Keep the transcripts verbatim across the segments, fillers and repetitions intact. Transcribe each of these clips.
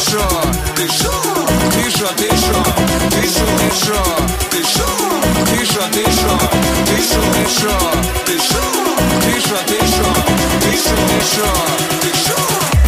шо, ты шо, ты шо, ты шо, ты шо, ты шо, ты шо, ты шо, ты шо, ты шо, ты шо, ты шо, ты шо, ты шо, ты шо, ты шо, ты шо.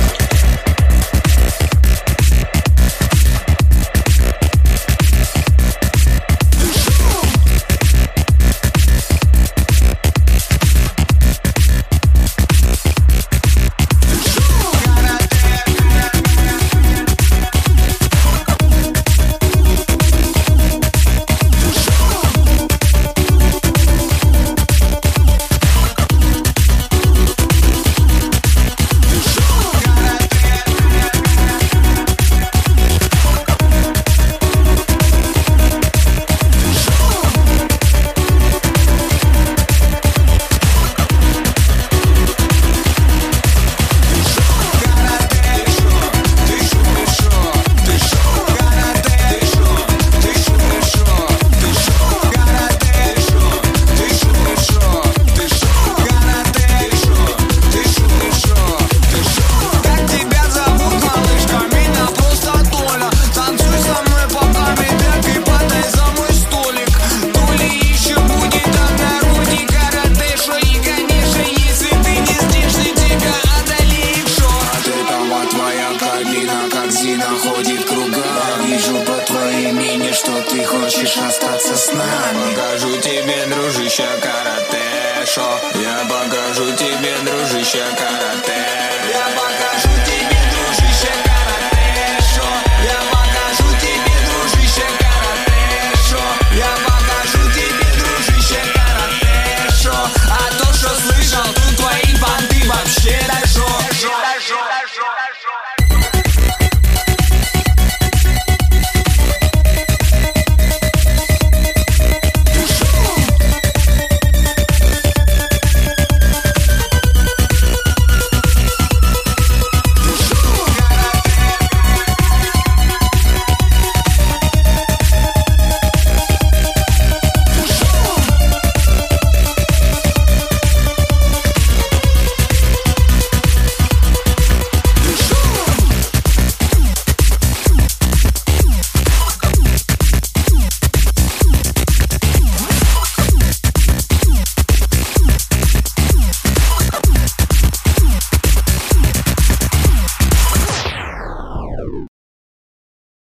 Ходит кругами. Я вижу по твоей мине, что ты хочешь остаться с нами. Я покажу тебе, дружище, карате-шо. Я покажу тебе, дружище, карате. Я покажу